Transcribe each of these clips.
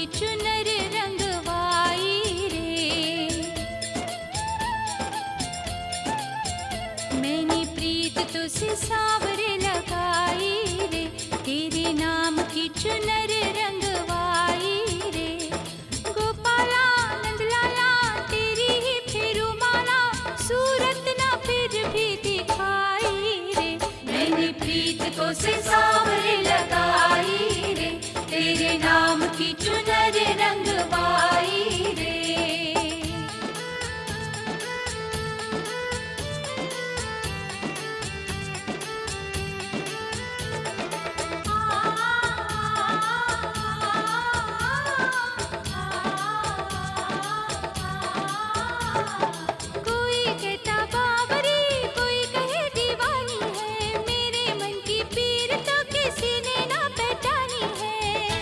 चुनर रंगवाई रे। मैंने प्रीत तुझसे सावरे लगाई रे, तेरे नाम की चुनर रंगवाई रे। गोपाला नंदलाला तेरी ही फेरू माला, सूरत ना फिर भी दिखाई रे। मैंने प्रीत तुझसे सावरे लगाई रे, तेरे नाम की चुनर रंगवाई रे। कोई कहता बावरी, कोई कहे दीवानी है, मेरे मन की पीर तो किसी ने ना पहचानी है।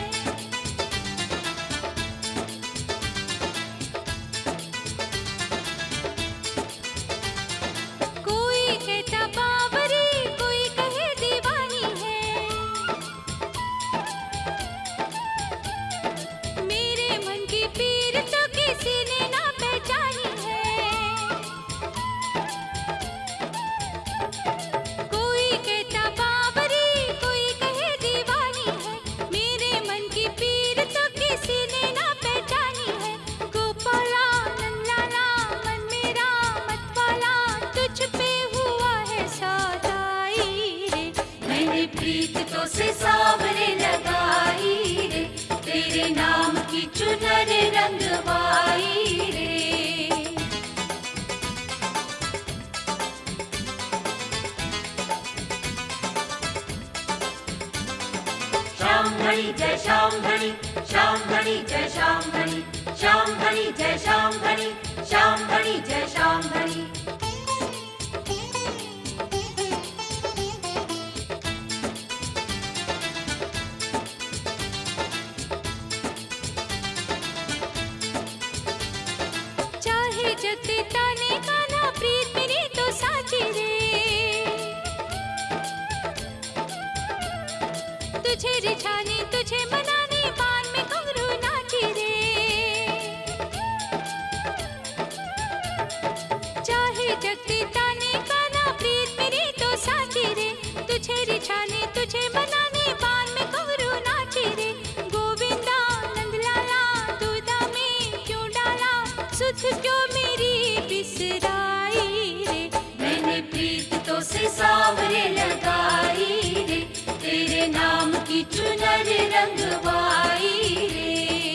कोई कहता बावरी, कोई कहे दीवानी है, मेरे मन की पीर तो किसी ने ना पहचानी है। कोई कहता बावरी, कोई कहे दीवानी है, मेरे मन की पीर तो किसी ने ना पहचानी है। गोपाला नंदलाला मन मेरा मतवाला, तुझ पे हुआ है सौदाई रे। मैंने प्रीत तो से सावरे लगाई रे, तेरे नाम की चुनर रंगवाई रे। श्याम धनी जय श्याम धनी, श्याम धनी जय श्याम धनी, श्याम धनी जय श्याम धनी, श्याम धनी जय श्याम धनी। चाहे जगते ताने कान्हा, प्रीत मेरी तो साची रे। तुझे रिझाने तुझे मनाने, बान में घुंघरू नाची रे। चाहे जगते ताने कान्हा, प्रीत मेरी तो साची रे। तुझे रिझाने तुझे मनाने, बान में घुंघरू नाची रे। गोविंदा नंदलाला दूधा में क्यों डाला, सुध क्यों मेरी बिसराई रे। मैंने प्रीत तो से सावरे लगाई रे, तेरे नाम की चुनर रंगवाई रे।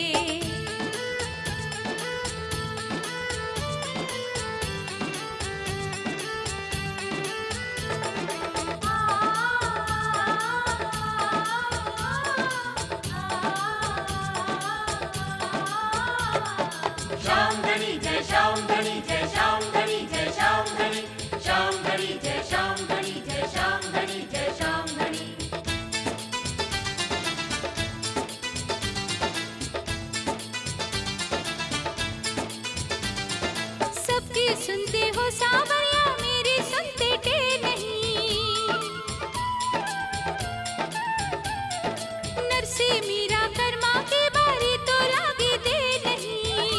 श्याम धनी जय श्याम धनी, जय श्याम धनी जय श्याम धनी, श्याम धनी जय श्याम धनी, जय श्याम धनी जय श्याम धनी। सबकी सुनते हो सावरिया, मेरी सुनते के नहीं। नरसी मीरा कर्मा के बारी तो लागे दे नहीं।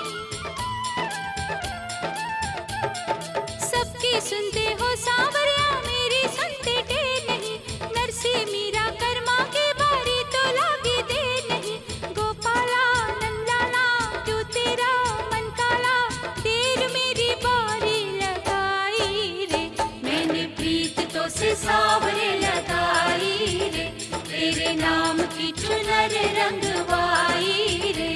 सबकी सुनते हो सावरिया, मेरी सुनते के नहीं। नरसी मीरा कर्मा के बारी तो लागे दे नहीं। गोपाला नंदलाला क्यों तेरा मन काला, देर मेरी बारी लगाई रे। मैंने प्रीत तो से सावरे लगाई रे, तेरे नाम की चुनर रंगवाई रे।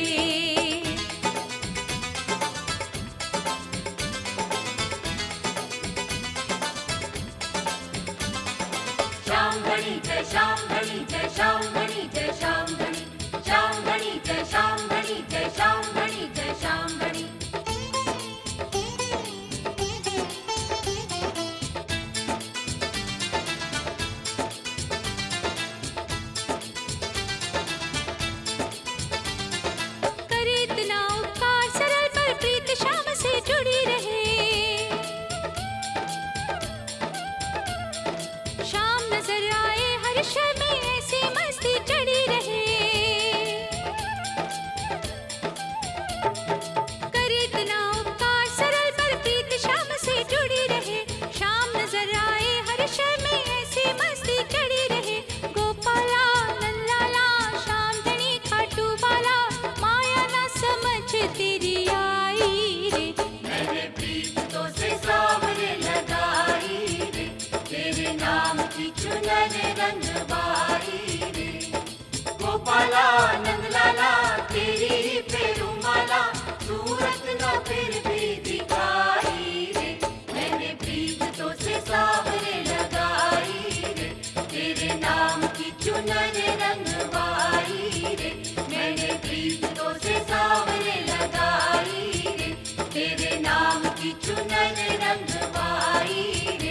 श्याम धनी जय श्याम धनी, जय श्याम धनी जय श्याम धनी, श्याम धनी जय श्याम धनी, जय श्याम धनी जय श्याम धनी। करे इतना उपकार सरल, पर प्रीत श्याम से जुड़ी रहे। श्याम नजर आए हर शय में, ऐसी मस्ती रंगवाई रे। गोपाला नंदलाला तेरी पेरुमाला सूरत न फिर भी दिखाई रे। मैंने प्रीत तो से सावरे लगाई रे, तेरे नाम की चुनर रंगवाई रे। मैंने प्रीत तो से सावरे लगाई रे, तेरे नाम की चुनर रंगवाई रे।